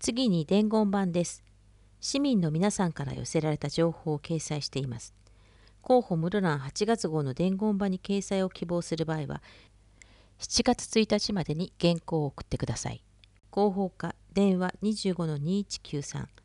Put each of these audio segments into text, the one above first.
次に伝言板です。市民の皆さんから寄せられた情報を掲載しています。広報室蘭8月号の伝言板に掲載を希望する場合は、7月1日までに原稿を送ってください。広報課、電話 25-2193、フ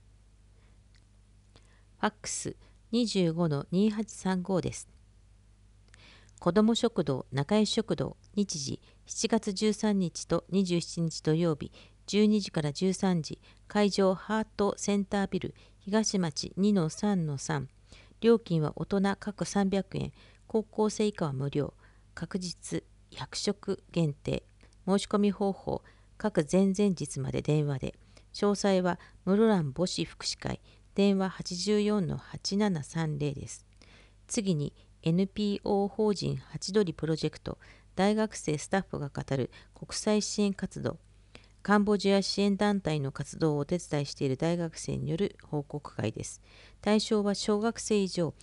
ァックス 25-2835 です。子ども食堂、中井食堂、日時7月13日と27日土曜日、12時から13時、会場ハートセンタービル、東町 2-3-3、料金は大人各300円、高校生以下は無料、確実100食限定、申し込み方法、各前々日まで電話で、詳細は室蘭母子福祉会、電話 84-8730 です。次に NPO 法人ハチドリプロジェクト、大学生スタッフが語る国際支援活動、カンボジア支援団体の活動をお手伝いしている大学生による報告会です。対象は小学生以上。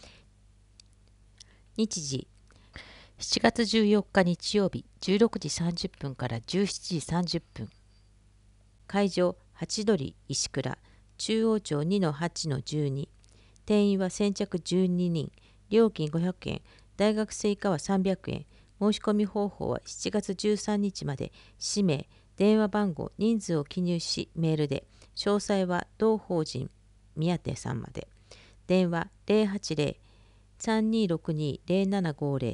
日時7月14日日曜日16時30分から17時30分。会場ハチドリ石倉、中央町 2-8-12。定員は先着12人。料金500円、大学生以下は300円。申し込み方法は7月13日まで、氏名、電話番号、人数を記入し、メールで。詳細は同法人宮手さんまで。電話 080-3262-0750。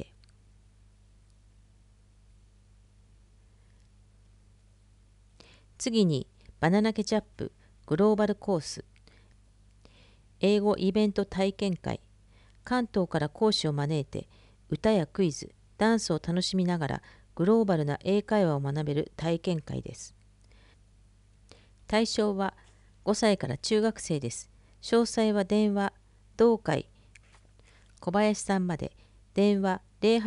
次に、バナナケチャップグローバルコース、英語イベント体験会。関東から講師を招いて、歌やクイズ、ダンスを楽しみながらグローバルな英会話を学べる体験会です。対象は5歳から中学生です。詳細は電話、同会、小林さんまで。電話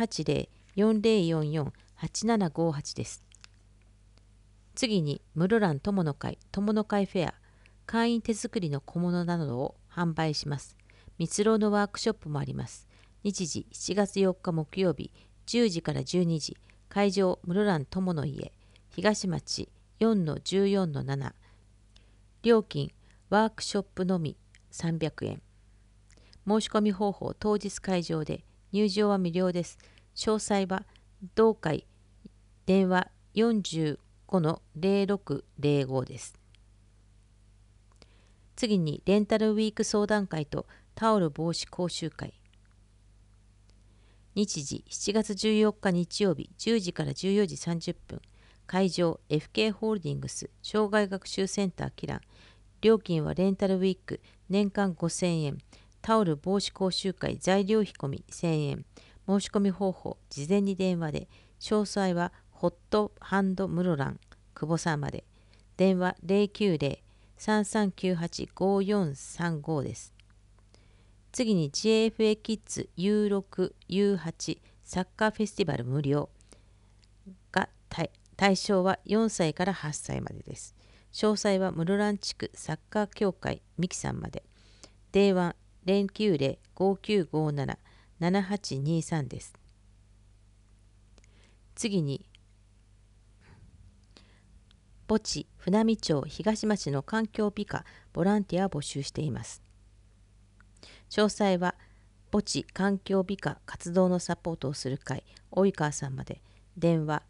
080-4044-8758 です。次に、室蘭友の会、友の会フェア。会員手作りの小物などを販売します。蜜蝋のワークショップもあります。日時7月4日木曜日、10時から12時。会場室蘭友の家、東町 4-14-7。料金ワークショップのみ300円。申し込み方法、当日会場で。入場は無料です。詳細は同会、電話 45-0605 です。次に、レンタルウィーク相談会とタオル防止講習会。日時7月14日日曜日10時から14時30分。会場 FK ホールディングス障害学習センターキラン。料金はレンタルウィーク年間5000円。タオル防止講習会材料費込み1000円。申し込み方法、事前に電話で。詳細はホットハンド室蘭久保さんまで。電話 090-3398-5435 です。次に JFA キッズ U6、U8 サッカーフェスティバル無料が対象は4歳から8歳までです。詳細は室蘭地区サッカー協会ミキさんまで。電話 090-5957-7823 です。次に、墓地船見町東町の環境美化ボランティアを募集しています。詳細は墓地環境美化活動のサポートをする会及川さんまで。電話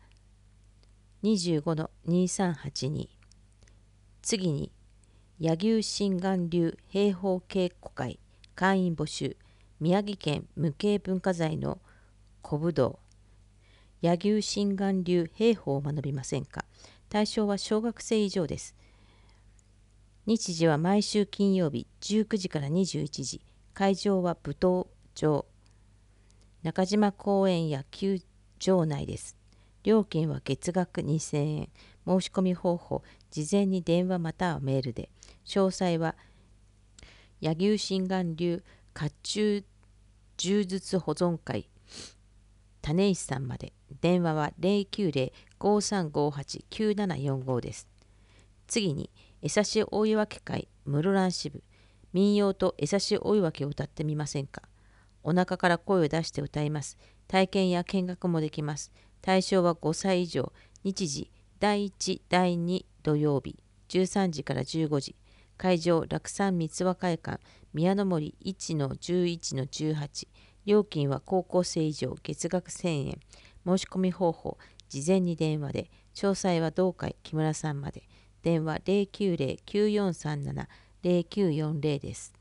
25-2382。次に、柳生心眼流兵法稽古会会員募集。宮城県無形文化財の古武道柳生心眼流兵法を学びませんか。対象は小学生以上です。日時は毎週金曜日19時から21時。会場は舞踏場中島公園野球場内です。料金は月額2000円。申し込み方法、事前に電話またはメールで。詳細は柳生心眼流甲冑柔術保存会種石さんまで。電話は 090-5358-9745 です。次に、江差大岩家会室蘭支部。民謡と江差大岩家を歌ってみませんか。お腹から声を出して歌います。体験や見学もできます。対象は5歳以上。日時第1、第2土曜日。 13時から15時。会場、楽山三和会館、宮の森1-11-18。料金は高校生以上、月額1000円。申し込み方法、事前に電話で。詳細は同会木村さんまで。電話090-9437-0940です。